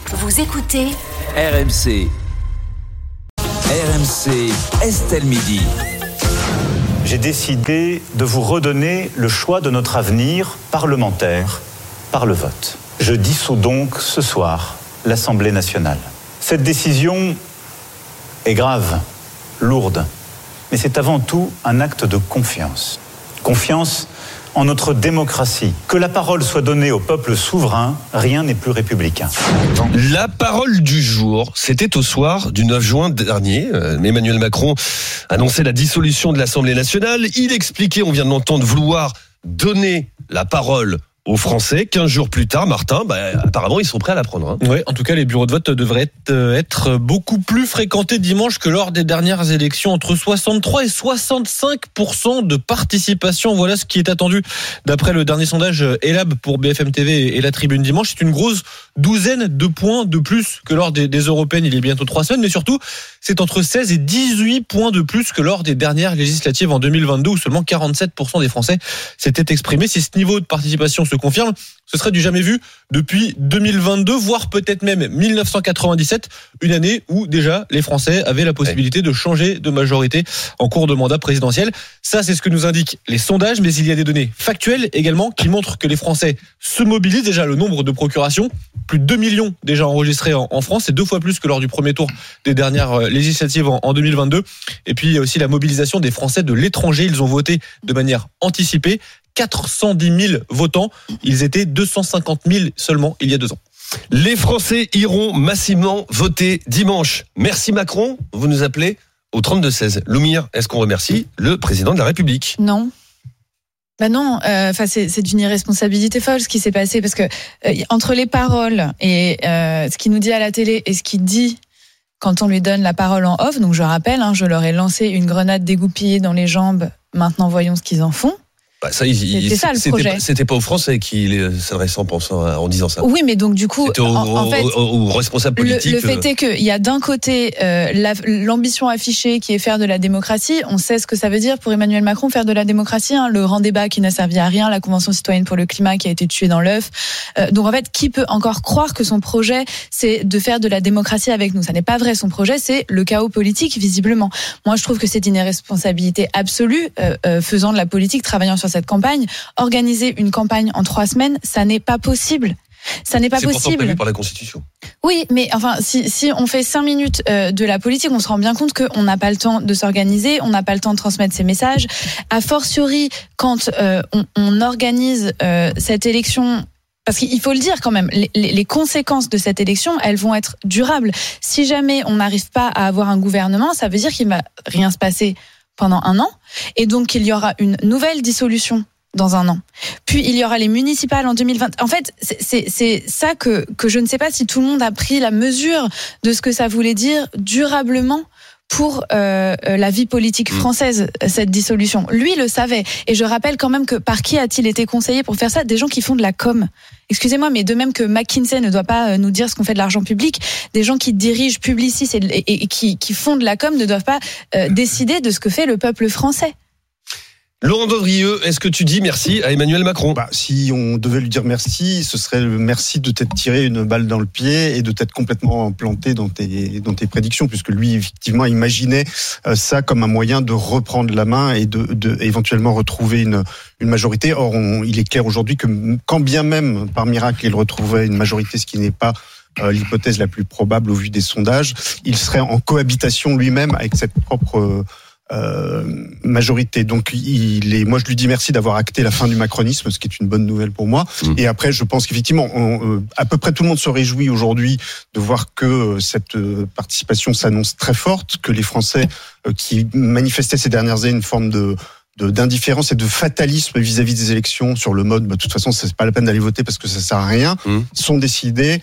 Vous écoutez RMC. RMC, Estelle Midi. J'ai décidé de vous redonner le choix de notre avenir parlementaire par le vote. Je dissous donc ce soir l'Assemblée nationale. Cette décision est grave, lourde, mais c'est avant tout un acte de confiance. Confiance en notre démocratie. Que la parole soit donnée au peuple souverain, rien n'est plus républicain. La parole du jour, c'était au soir du 9 juin dernier. Emmanuel Macron annonçait la dissolution de l'Assemblée nationale. Il expliquait, on vient de l'entendre, vouloir donner la parole aux Français. 15 jours plus tard, Martin, apparemment, ils sont prêts à la prendre. Oui, en tout cas, les bureaux de vote devraient être beaucoup plus fréquentés dimanche que lors des dernières élections. Entre 63 et 65% de participation. Voilà ce qui est attendu d'après le dernier sondage Elab pour BFM TV et La Tribune dimanche. C'est une grosse douzaine de points de plus que lors des européennes il y a bientôt 3 semaines. Mais surtout, c'est entre 16 et 18 points de plus que lors des dernières législatives en 2022 où seulement 47% des Français s'étaient exprimés. Si ce niveau de participation se confirme, ce serait du jamais vu depuis 2022, voire peut-être même 1997, une année où déjà les Français avaient la possibilité de changer de majorité en cours de mandat présidentiel. Ça, c'est ce que nous indiquent les sondages, mais il y a des données factuelles également qui montrent que les Français se mobilisent. Déjà, le nombre de procurations, plus de 2 millions déjà enregistrés en France, c'est 2 fois plus que lors du premier tour des dernières législatives en 2022. Et puis, il y a aussi la mobilisation des Français de l'étranger. Ils ont voté de manière anticipée. 410 000 votants. Ils étaient 250 000 seulement il y a 2 ans. Les Français iront massivement voter dimanche. Merci Macron, vous nous appelez au 32-16. Loumire, est-ce qu'on remercie le président de la République ? Non. Non, c'est d'une irresponsabilité folle ce qui s'est passé parce que entre les paroles et ce qu'il nous dit à la télé et ce qu'il dit quand on lui donne la parole en off, donc je rappelle, je leur ai lancé une grenade dégoupillée dans les jambes, maintenant voyons ce qu'ils en font. C'était ça le projet. C'était pas aux Français qui s'adressaient en disant ça. Oui, mais donc du coup, c'était aux responsables politiques. Le fait est qu'il y a d'un côté l'ambition affichée qui est faire de la démocratie. On sait ce que ça veut dire pour Emmanuel Macron faire de la démocratie. Le grand débat qui n'a servi à rien, la Convention citoyenne pour le climat qui a été tuée dans l'œuf. Donc en fait, qui peut encore croire que son projet c'est de faire de la démocratie avec nous ? Ça n'est pas vrai. Son projet c'est le chaos politique visiblement. Moi, je trouve que c'est une irresponsabilité absolue faisant de la politique, travaillant sur cette campagne, organiser une campagne en 3 semaines, ça n'est pas possible. Ça n'est pas possible. C'est pourtant prévu par la Constitution. Oui, mais enfin, si on fait 5 minutes de la politique, on se rend bien compte qu'on n'a pas le temps de s'organiser, on n'a pas le temps de transmettre ses messages. A fortiori, quand on organise cette élection. Parce qu'il faut le dire quand même, les conséquences de cette élection, elles vont être durables. Si jamais on n'arrive pas à avoir un gouvernement, ça veut dire qu'il ne va rien se passer pendant 1 an, et donc il y aura une nouvelle dissolution dans 1 an. Puis il y aura les municipales en 2020. En fait, c'est ça que je ne sais pas si tout le monde a pris la mesure de ce que ça voulait dire durablement pour la vie politique française, cette dissolution. Lui le savait. Et je rappelle quand même que par qui a-t-il été conseillé pour faire ça ? Des gens qui font de la com. Excusez-moi, mais de même que McKinsey ne doit pas nous dire ce qu'on fait de l'argent public, des gens qui dirigent Publicis et qui font de la com ne doivent pas décider de ce que fait le peuple français. Laurent Dandrieux, est-ce que tu dis merci à Emmanuel Macron ? Si on devait lui dire merci, ce serait le merci de t'être tiré une balle dans le pied et de t'être complètement planté dans tes prédictions, puisque lui, effectivement, imaginait ça comme un moyen de reprendre la main et de éventuellement retrouver une majorité. Or, il est clair aujourd'hui que quand bien même, par miracle, il retrouvait une majorité, ce qui n'est pas l'hypothèse la plus probable au vu des sondages, il serait en cohabitation lui-même avec cette propre majorité. Donc moi je lui dis merci d'avoir acté la fin du macronisme, ce qui est une bonne nouvelle pour moi. Et après je pense qu'effectivement à peu près tout le monde se réjouit aujourd'hui de voir que cette participation s'annonce très forte, que les Français qui manifestaient ces dernières années une forme d'indifférence et de fatalisme vis-à-vis des élections sur le mode de toute façon c'est pas la peine d'aller voter parce que ça sert à rien, sont décidés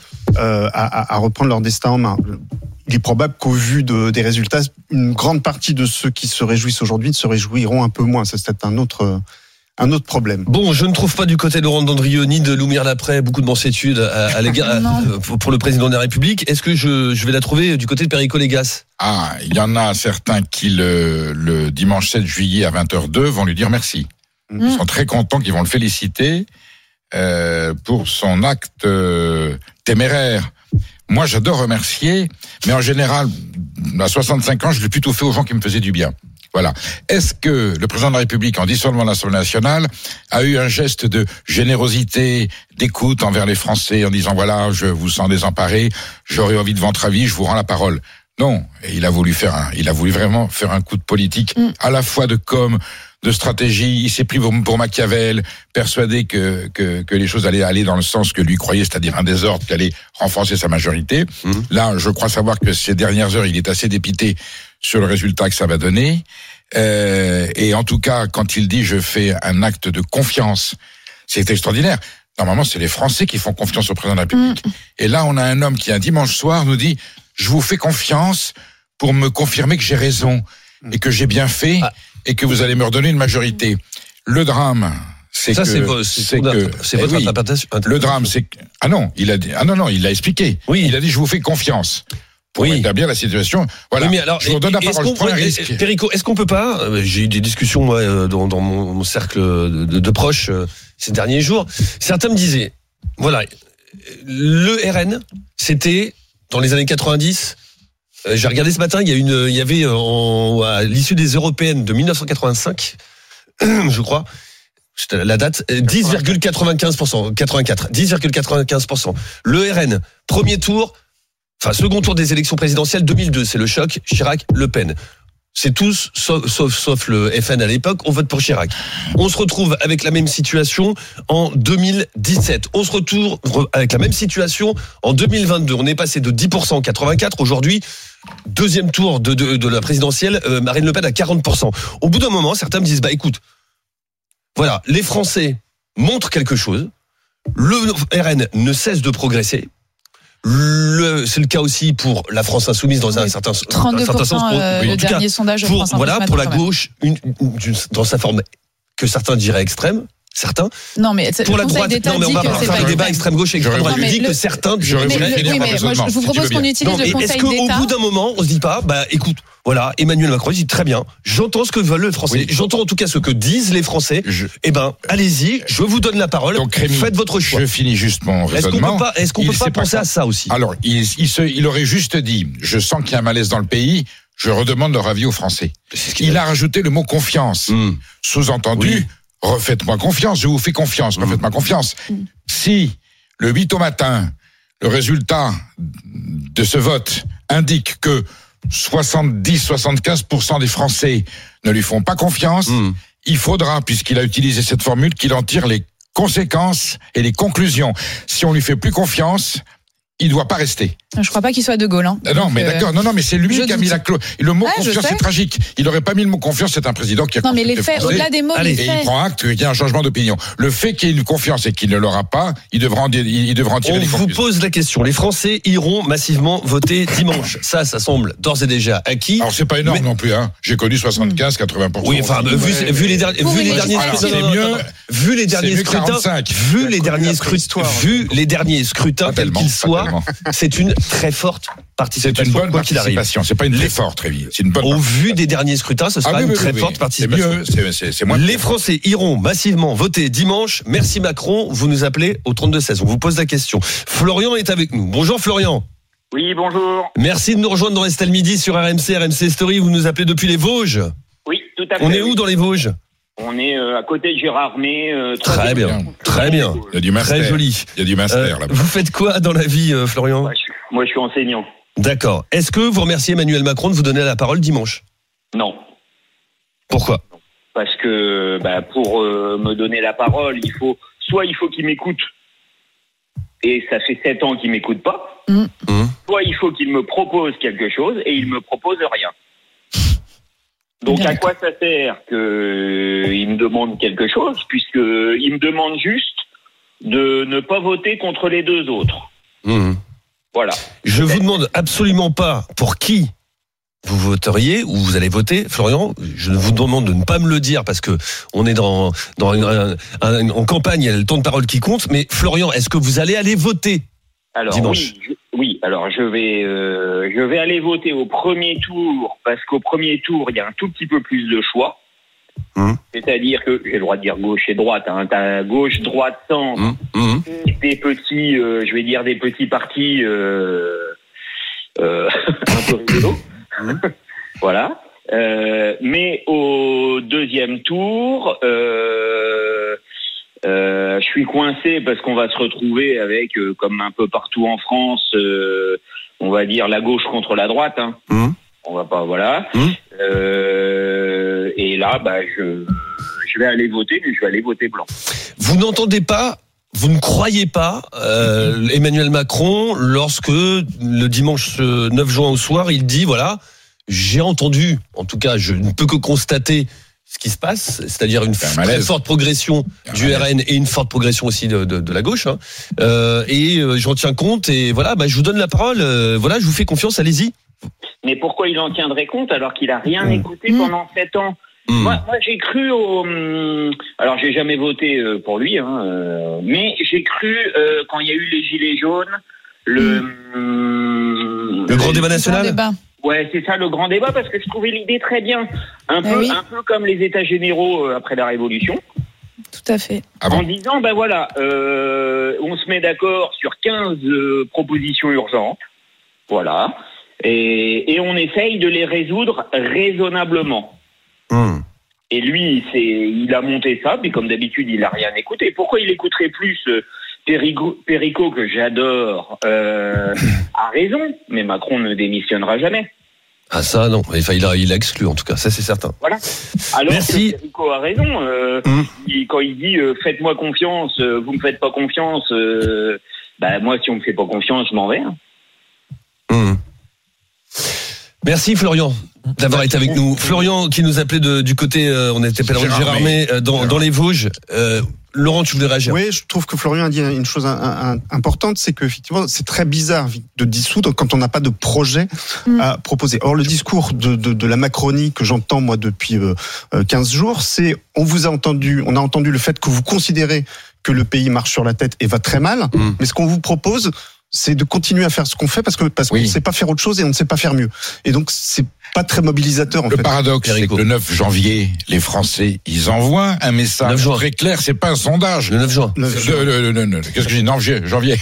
à reprendre leur destin en main. Il est probable qu'au vu des résultats, une grande partie de ceux qui se réjouissent aujourd'hui se réjouiront un peu moins. Ça, c'est un autre problème. Bon, je ne trouve pas du côté de Laurent Dandrieux ni de Loumire Laprès beaucoup de mansuétude à l'égard pour le président de la République. Est-ce que je vais la trouver du côté de Perico Légas ? Il y en a certains qui le dimanche 7 juillet à 20h02 vont lui dire merci. Ils sont très contents, qu'ils vont le féliciter pour son acte téméraire. Moi, j'adore remercier, mais en général, à 65 ans, je l'ai plutôt fait aux gens qui me faisaient du bien. Voilà. Est-ce que le président de la République, en dissolvant l'Assemblée nationale, a eu un geste de générosité, d'écoute envers les Français, en disant voilà, je vous sens désemparés, j'aurais envie de votre avis, je vous rends la parole? Non. Et il a voulu vraiment faire un coup de politique, à la fois de com', de stratégie. Il s'est pris pour Machiavel, persuadé que les choses allaient aller dans le sens que lui croyait, c'est-à-dire un désordre qui allait renforcer sa majorité. Là, je crois savoir que ces dernières heures, il est assez dépité sur le résultat que ça va donner. Et en tout cas, quand il dit je fais un acte de confiance, c'est extraordinaire. Normalement, c'est les Français qui font confiance au président de la République. Et là, on a un homme qui, un dimanche soir, nous dit je vous fais confiance pour me confirmer que j'ai raison et que j'ai bien fait et que vous allez me redonner une majorité. Le drame, c'est votre interprétation. Le drame, c'est que il l'a expliqué. Oui. Il a dit je vous fais confiance. Pour établir la situation. Voilà. Oui, mais alors, je vous donne la parole. Je prends un risque. Perico, est-ce qu'on peut pas, j'ai eu des discussions, moi, dans mon cercle de proches, ces derniers jours. Certains me disaient, voilà, le RN, c'était, dans les années 90, j'ai regardé ce matin, il y avait, à l'issue des européennes de 1985, je crois, c'était la date, 10,95%, 10,95%. Le RN, premier tour, second tour des élections présidentielles 2002, c'est le choc Chirac-Le Pen. C'est tous, sauf le FN à l'époque, on vote pour Chirac. On se retrouve avec la même situation en 2017. On se retrouve avec la même situation en 2022. On est passé de 10% en 84. Aujourd'hui, deuxième tour de la présidentielle, Marine Le Pen à 40%. Au bout d'un moment, certains me disent, écoute, voilà, les Français montrent quelque chose. Le RN ne cesse de progresser. C'est le cas aussi pour la France insoumise dans un certain sens. 32% le dernier sondage de France Insoumise. Pour la gauche, dans sa forme que certains diraient extrême. Certains. Non, mais pour la droite, on va pas faire le débat extrême gauche et extrême droite. Je dis que certains. Je vous propose qu'on utilise le Conseil d'État. Est-ce qu'au bout d'un moment, on se dit pas, écoute, voilà, Emmanuel Macron dit très bien, j'entends ce que veulent les Français, j'entends en tout cas ce que disent les Français. Allez-y, je vous donne la parole. Donc, Rémi, faites votre choix. Je finis juste mon raisonnement. Est-ce qu'on peut pas penser à ça aussi? Alors, il aurait juste dit, je sens qu'il y a un malaise dans le pays. Je redemande leur avis aux Français. Il a rajouté le mot confiance. Sous-entendu. Refaites-moi confiance, je vous fais confiance, refaites-moi confiance. Si, le 8 au matin, le résultat de ce vote indique que 70-75% des Français ne lui font pas confiance, il faudra, puisqu'il a utilisé cette formule, qu'il en tire les conséquences et les conclusions. Si on lui fait plus confiance, il doit pas rester. Je crois pas qu'il soit de Gaulle. Non, mais d'accord. Non, mais c'est lui qui a mis la clause. Le mot confiance, c'est tragique. Il aurait pas mis le mot confiance. C'est un président qui a. Non, mais les faits, au-delà des mots, les faits. Et il prend acte qu'il y a un changement d'opinion. Le fait qu'il y ait une confiance et qu'il ne l'aura pas, il devra en tirer les conclusions. On vous pose la question. Les Français iront massivement voter dimanche. Ça semble d'ores et déjà acquis. Alors c'est pas énorme non plus. J'ai connu 75-80%. Oui, enfin, vu les derniers scrutins, quels qu'ils soient, c'est une très forte participation. C'est une bonne participation. C'est pas une très forte, Rémi. C'est une bonne. Au vu des derniers scrutins, ce sera une très forte participation. C'est mieux. C'est moins. Les Français iront massivement voter dimanche. Merci Macron. Vous nous appelez au 32-16. On vous pose la question. Florian est avec nous. Bonjour Florian. Oui, bonjour. Merci de nous rejoindre dans Estelle Midi sur RMC Story. Vous nous appelez depuis les Vosges. Oui, tout à fait. On est où dans les Vosges? On est à côté de Gérardmer. Très bien. Il y a du master. Très joli. Il y a du master là-bas. Vous faites quoi dans la vie, Florian? Moi, je suis enseignant. D'accord. Est-ce que vous remerciez Emmanuel Macron de vous donner la parole dimanche? Non. Pourquoi? Parce que pour me donner la parole, il faut qu'il m'écoute. Et ça fait 7 ans qu'il m'écoute pas. Soit il faut qu'il me propose quelque chose et il me propose rien. Donc à quoi ça sert qu'il me demande quelque chose, puisqu'il me demande juste de ne pas voter contre les deux autres. Voilà. Je vous demande absolument pas pour qui vous voteriez ou vous allez voter, Florian. Je vous demande de ne pas me le dire parce que on est en campagne, il y a le temps de parole qui compte. Mais Florian, est-ce que vous allez aller voter dimanche? Oui. Alors je vais aller voter au premier tour parce qu'au premier tour il y a un tout petit peu plus de choix. C'est-à-dire que j'ai le droit de dire gauche et droite. Hein. T'as gauche, droite, centre. Et des petits, je vais dire des petits partis un peu rigolos. Voilà. Mais au deuxième tour, je suis coincé parce qu'on va se retrouver avec, comme un peu partout en France, on va dire la gauche contre la droite. Hein. On va pas, voilà. Et là, je vais aller voter, mais je vais aller voter blanc. Vous n'entendez pas, vous ne croyez pas Emmanuel Macron lorsque le dimanche 9 juin au soir, il dit voilà, j'ai entendu, en tout cas, je ne peux que constater ce qui se passe, c'est-à-dire une très forte progression du RN et une forte progression aussi de la gauche. Hein. J'en tiens compte et voilà, je vous donne la parole. Voilà, je vous fais confiance, allez-y. Mais pourquoi il en tiendrait compte alors qu'il a rien écouté pendant 7 ans? Moi, j'ai cru alors, j'ai jamais voté pour lui, hein, mais j'ai cru quand il y a eu les gilets jaunes, le grand débat national. Ouais, c'est ça, le grand débat, parce que je trouvais l'idée très bien. Un peu comme les États généraux après la Révolution. Tout à fait. En disant, voilà, on se met d'accord sur 15 propositions urgentes. Voilà. Et on essaye de les résoudre raisonnablement. Et lui, il a monté ça, puis comme d'habitude, il a rien écouté. Pourquoi il écouterait plus Perico, que j'adore, a raison, mais Macron ne démissionnera jamais. Ah ça, non. Enfin, il a exclu, en tout cas, ça c'est certain. Voilà. Alors Merci. que Perico a raison. Quand il dit « faites-moi confiance, vous me faites pas confiance moi, si on me fait pas confiance, je m'en vais. » Merci Florian d'avoir été avec nous. Florian qui nous appelait du côté, on était pas loin de Gérardmer, dans les Vosges. Laurent, tu voulais réagir? Oui, je trouve que Florian a dit une chose importante, c'est qu'effectivement, c'est très bizarre de dissoudre quand on n'a pas de projet à proposer. Or, le discours de la Macronie que j'entends, moi, depuis 15 jours, c'est on a entendu le fait que vous considérez que le pays marche sur la tête et va très mal, mais ce qu'on vous propose, c'est de continuer à faire ce qu'on fait parce qu'on ne sait pas faire autre chose et on ne sait pas faire mieux. Et donc, c'est pas très mobilisateur, en fait. Le paradoxe, c'est que le 9 janvier, les Français, ils envoient un message très clair, c'est pas un sondage. Le 9 juin. Qu'est-ce que je dis? Non, janvier.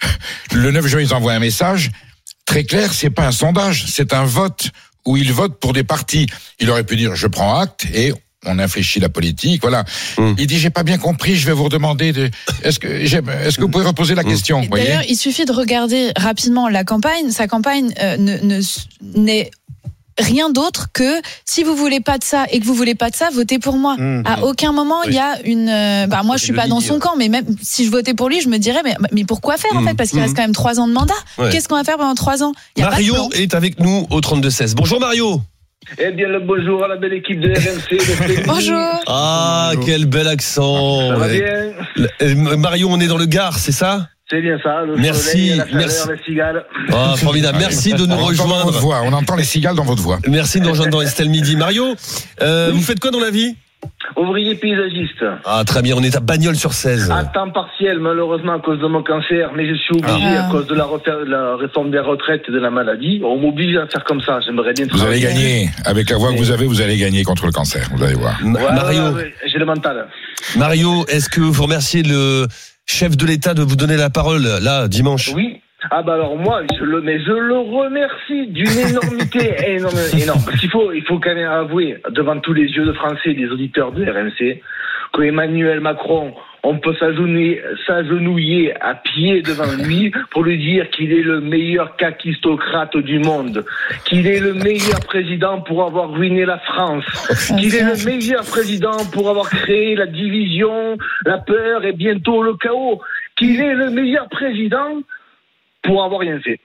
Le 9 juin, ils envoient un message très clair, c'est pas un sondage, c'est un vote où ils votent pour des partis. Il aurait pu dire, je prends acte et on infléchit la politique, voilà. Il dit, j'ai pas bien compris, je vais vous redemander est-ce que vous pouvez reposer la question, voyez? D'ailleurs, il suffit de regarder rapidement la campagne. Sa campagne n'est rien d'autre que si vous voulez pas de ça et que vous voulez pas de ça, votez pour moi. À aucun moment il y a une. Moi, je suis pas dans son camp, mais même si je votais pour lui, je me dirais mais pourquoi faire en fait? Parce qu'il reste quand même 3 ans de mandat. Ouais. Qu'est-ce qu'on va faire pendant 3 ans? Mario est avec nous au 32-16. Bonjour Mario. Eh bien, le bonjour à la belle équipe de RMC. Bonjour. Ah, bonjour. Quel bel accent. Ça va bien. Mario, on est dans le Gard, c'est ça? C'est bien ça, le merci, soleil, la chaleur, les cigales. Ah, formidable, merci de nous rejoindre. On entend les cigales dans votre voix. Merci de nous rejoindre dans Estelle Midi. Mario, vous faites quoi dans la vie? Ouvrier paysagiste. Ah, très bien, on est à Bagnols-sur-Cèze. À temps partiel, malheureusement, à cause de mon cancer, mais je suis obligé, à cause de la réforme des retraites et de la maladie. On m'oblige à faire comme ça, j'aimerais bien travailler. Vous allez gagner, avec la voix que vous allez gagner contre le cancer, vous allez voir. Mario, j'ai le mental. Mario, est-ce que vous remerciez le chef de l'État de vous donner la parole, là, dimanche? Oui. Alors moi, je le remercie d'une énormité énorme. Parce qu'il faut quand même avouer, devant tous les yeux de Français et des auditeurs de RMC, que Emmanuel Macron, on peut s'agenouiller à pied devant lui pour lui dire qu'il est le meilleur kakistocrate du monde, qu'il est le meilleur président pour avoir ruiné la France, qu'il est le meilleur président pour avoir créé la division, la peur et bientôt le chaos, qu'il est le meilleur président pour avoir rien fait.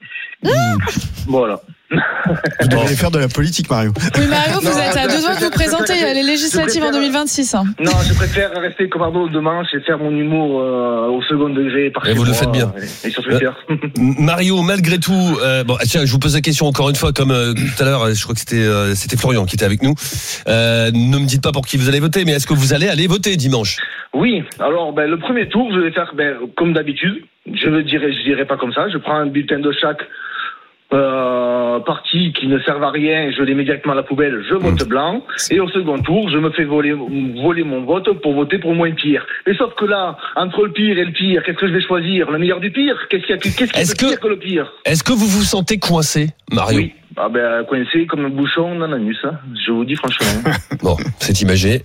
Voilà. Vous devriez faire de la politique, Mario. Oui, Mario, vous êtes à 2 doigts de vous présenter les législatives en 2026. Non, je préfère rester comme Arnaud de manche et faire mon humour au second degré. Et vous le faites bien. Et sur Twitter. Mario, malgré tout, tiens, je vous pose la question encore une fois, comme tout à l'heure, je crois que c'était Florian qui était avec nous. Ne me dites pas pour qui vous allez voter, mais est-ce que vous allez aller voter dimanche? Oui. Alors, le premier tour, je vais faire comme d'habitude. Je dirais pas comme ça. Je prends un bulletin de chaque partis qui ne servent à rien, je les mets directement à la poubelle, je vote blanc, et au second tour, je me fais voler mon vote pour voter pour moins pire. Mais sauf que là, entre le pire et le pire, qu'est-ce que je vais choisir? Le meilleur du pire? Qu'est-ce qui est pire que le pire? Est-ce que vous vous sentez coincé, Mario? Oui. Coincé comme un bouchon dans l'anus, hein. Je vous dis franchement. Bon, c'est imagé.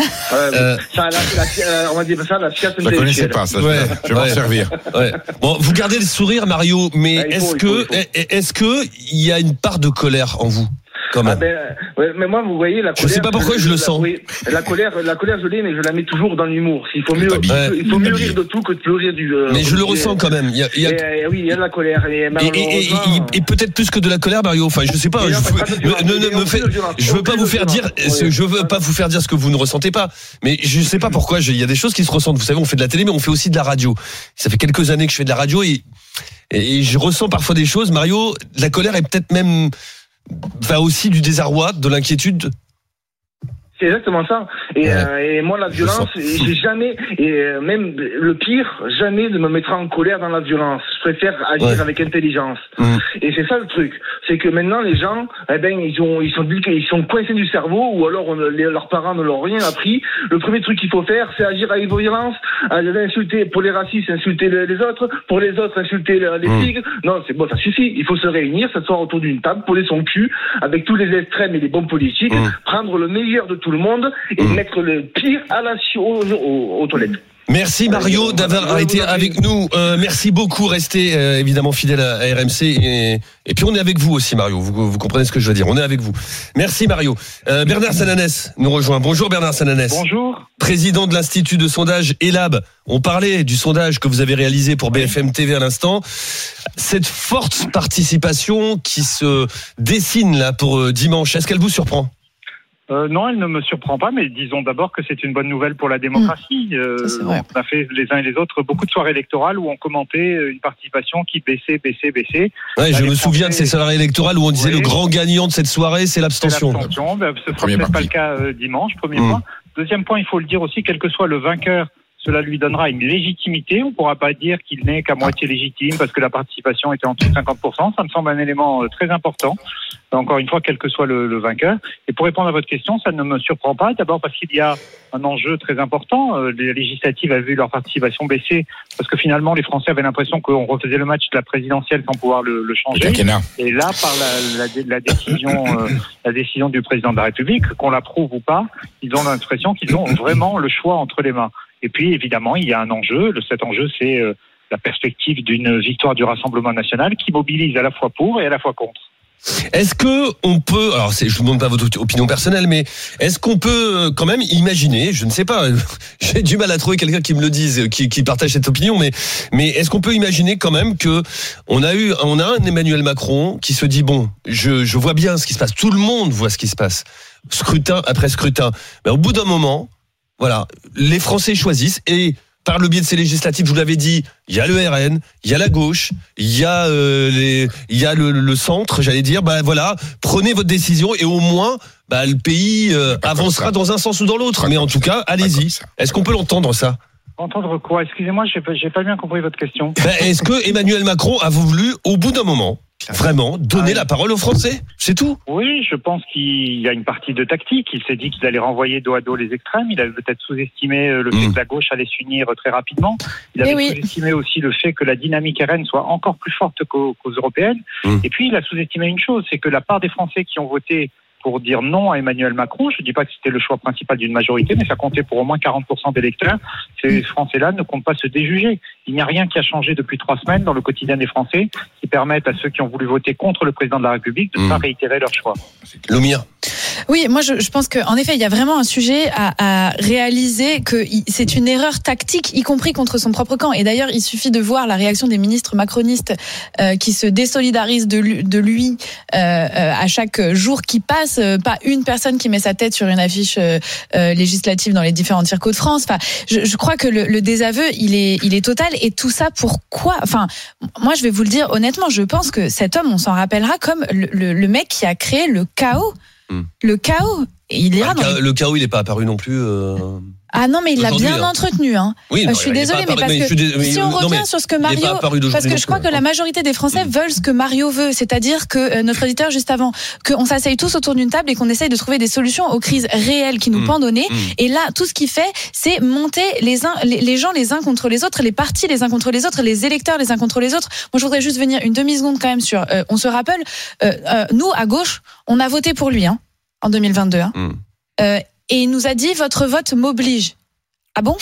On va dire ça, la fiat intellectuelle. Je ne connaissais pas, ça. Je vais m'en servir. Ouais. Bon, vous gardez le sourire, Mario, mais est-ce que il y a une part de colère en vous? Quand même. Mais moi, vous voyez, la colère. Je sais pas pourquoi je le sens. Oui, la colère, je l'ai, mais je la mets toujours dans l'humour. Il faut mieux rire de tout que de pleurer du. Mais je le ressens quand même. Oui, il y a de la colère. Et peut-être plus que de la colère, Mario. Enfin, je sais pas. Je veux pas vous faire dire. Je veux pas vous faire dire ce que vous ne ressentez pas. Mais je sais pas pourquoi. Il y a des choses qui se ressentent. Vous savez, on fait de la télé, mais on fait aussi de la radio. Ça fait quelques années que je fais de la radio et je ressens parfois des choses. Mario, la colère est peut-être même. Aussi du désarroi, de l'inquiétude. C'est exactement ça. Et moi, la violence, j'ai jamais, et même le pire, jamais ne me mettra en colère dans la violence. Je préfère agir avec intelligence. Et c'est ça le truc. C'est que maintenant, les gens, ils sont coincés du cerveau, ou alors leurs parents ne leur ont rien appris. Le premier truc qu'il faut faire, c'est agir avec violence, insulter, pour les racistes, insulter les autres, pour les autres, insulter les figues. Non, c'est bon, ça suffit. Il faut se réunir, s'asseoir autour d'une table, poser son cul, avec tous les extrêmes et les bons politiques, prendre le meilleur de tout le monde et mettre le pire aux toilettes. Merci Mario d'avoir été avec nous. Merci beaucoup. Restez évidemment fidèle à RMC et puis on est avec vous aussi, Mario. Vous comprenez ce que je veux dire. On est avec vous. Merci Mario. Bernard Sananès nous rejoint. Bonjour Bernard Sananès. Bonjour. Président de l'Institut de sondage ELAB. On parlait du sondage que vous avez réalisé pour BFM TV à l'instant. Cette forte participation qui se dessine là pour dimanche, est-ce qu'elle vous surprend ? Non, elle ne me surprend pas, mais disons d'abord que c'est une bonne nouvelle pour la démocratie. On a fait les uns et les autres beaucoup de soirées électorales où on commentait une participation qui baissait. Ouais, je me souviens de ces soirées électorales où on disait le grand gagnant de cette soirée, c'est l'abstention. Ce sera peut-être pas le cas dimanche, premier point. Deuxième point, il faut le dire aussi, quel que soit le vainqueur, cela lui donnera une légitimité. On ne pourra pas dire qu'il n'est qu'à moitié légitime parce que la participation était en dessous de 50%. Ça me semble un élément très important. Encore une fois, quel que soit le vainqueur. Et pour répondre à votre question, ça ne me surprend pas. D'abord parce qu'il y a un enjeu très important. Les législatives avaient vu leur participation baisser parce que finalement, les Français avaient l'impression qu'on refaisait le match de la présidentielle sans pouvoir le changer. Et là, par la décision du président de la République, qu'on l'approuve ou pas, ils ont l'impression qu'ils ont vraiment le choix entre les mains. Et puis, évidemment, il y a un enjeu. Cet enjeu, c'est la perspective d'une victoire du Rassemblement national qui mobilise à la fois pour et à la fois contre. Est-ce que on peut, alors je vous demande pas votre opinion personnelle, mais est-ce qu'on peut quand même imaginer, je ne sais pas, j'ai du mal à trouver quelqu'un qui me le dise, qui partage cette opinion, mais est-ce qu'on peut imaginer quand même que on a un Emmanuel Macron qui se dit bon, je vois bien ce qui se passe, tout le monde voit ce qui se passe, scrutin après scrutin, mais au bout d'un moment, voilà, les Français choisissent et par le biais de ces législatives, je vous l'avais dit, il y a le RN, il y a la gauche, il y a le centre, j'allais dire, voilà, prenez votre décision et au moins, le pays avancera dans un sens ou dans l'autre. Mais en tout cas, allez-y. Est-ce qu'on peut l'entendre ça ? Entendre quoi ? Excusez-moi, j'ai pas bien compris votre question. Est-ce que Emmanuel Macron a voulu, au bout d'un moment, vraiment donner la parole aux Français ? C'est tout ? Oui, je pense qu'il y a une partie de tactique. Il s'est dit qu'il allait renvoyer dos à dos les extrêmes. Il avait peut-être sous-estimé le fait que la gauche allait s'unir très rapidement. Il avait sous-estimé aussi le fait que la dynamique RN soit encore plus forte qu'aux européennes. Et puis, il a sous-estimé une chose, c'est que la part des Français qui ont voté pour dire non à Emmanuel Macron, je ne dis pas que c'était le choix principal d'une majorité, mais ça comptait pour au moins 40% d'électeurs. Ces Français-là ne comptent pas se déjuger. Il n'y a rien qui a changé depuis 3 semaines dans le quotidien des Français qui permettent à ceux qui ont voulu voter contre le président de la République de ne pas réitérer leur choix. Lomia. Oui, moi je pense qu'en effet, il y a vraiment un sujet à réaliser que c'est une erreur tactique, y compris contre son propre camp. Et d'ailleurs, il suffit de voir la réaction des ministres macronistes qui se désolidarisent de lui à chaque jour qui passe. Pas une personne qui met sa tête sur une affiche législative dans les différents circos de France. Enfin, je crois que le désaveu, il est total. Et tout ça, pourquoi ? Enfin, moi, je vais vous le dire honnêtement, je pense que cet homme, on s'en rappellera comme le mec qui a créé le chaos. Le chaos. Et il ira le chaos, il n'est pas apparu non plus. Ah non, mais il l'a Aujourd'hui, bien entretenu. Hein. Oui, je suis désolée, mais parce que si on revient sur ce que Mario, parce que je crois que la majorité des Français veulent ce que Mario veut, c'est-à-dire que notre auditeur juste avant, qu'on s'asseye tous autour d'une table et qu'on essaye de trouver des solutions aux crises réelles qui nous pendent au nez. Et là, tout ce qu'il fait, c'est monter les gens les uns contre les autres, les partis les uns contre les autres, les électeurs les uns contre les autres. Moi, je voudrais juste venir une demi-seconde quand même sur. On se rappelle, nous à gauche, on a voté pour lui en 2022. Et il nous a dit votre vote m'oblige. Ah bon?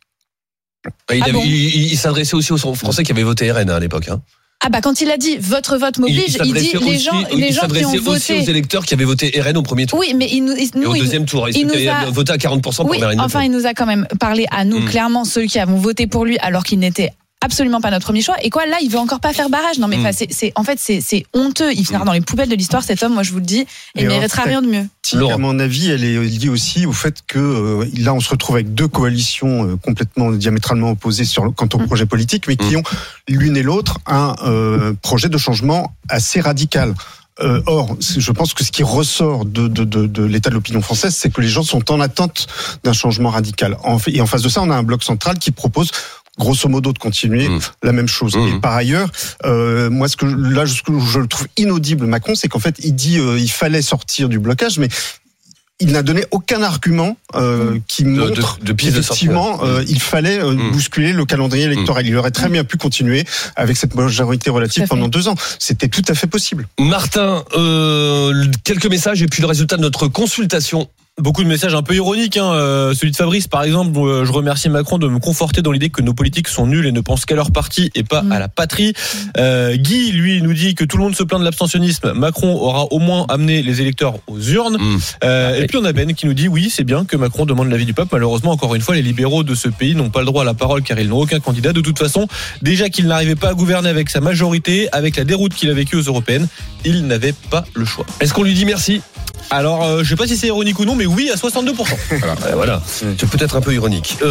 Il s'adressait aussi aux Français qui avaient voté RN à l'époque. Ah bah quand il a dit votre vote m'oblige, il dit les gens qui ont voté aussi aux électeurs qui avaient voté RN au premier tour. Oui, mais et au deuxième tour, il a voté à 40% pour Marine Le Pen. Enfin, il nous a quand même parlé à nous clairement ceux qui avons voté pour lui alors qu'il n'était absolument pas notre premier choix. Et quoi, là, il veut encore pas faire barrage. Non, mais c'est honteux. Il finira dans les poubelles de l'histoire, cet homme, moi, je vous le dis. Il méritera rien de mieux. À mon avis, elle est liée aussi au fait que là, on se retrouve avec deux coalitions complètement diamétralement opposées quant au projet politique, mais qui ont l'une et l'autre un projet de changement assez radical. Or, je pense que ce qui ressort de l'état de l'opinion française, c'est que les gens sont en attente d'un changement radical. Et en face de ça, on a un bloc central qui propose grosso modo de continuer la même chose. Et par ailleurs, moi ce que je le trouve inaudible Macron, c'est qu'en fait il dit il fallait sortir du blocage, mais il n'a donné aucun argument qui montre qu'effectivement il fallait bousculer le calendrier électoral. Il aurait très bien pu continuer avec cette majorité relative pendant 2 ans. C'était tout à fait possible. Martin, quelques messages et puis le résultat de notre consultation. Beaucoup de messages un peu ironiques, celui de Fabrice par exemple, où je remercie Macron de me conforter dans l'idée que nos politiques sont nuls et ne pensent qu'à leur parti et pas à la patrie. Guy, lui, nous dit que tout le monde se plaint de l'abstentionnisme. Macron aura au moins amené les électeurs aux urnes. Et puis on a Ben qui nous dit oui, c'est bien que Macron demande l'avis du peuple. Malheureusement, encore une fois, les libéraux de ce pays n'ont pas le droit à la parole car ils n'ont aucun candidat. De toute façon, déjà qu'il n'arrivait pas à gouverner avec sa majorité, avec la déroute qu'il a vécue aux européennes, il n'avait pas le choix. Est-ce qu'on lui dit merci ? Alors, je sais pas si c'est ironique ou non, mais oui, à 62%. Voilà. C'est peut-être un peu ironique.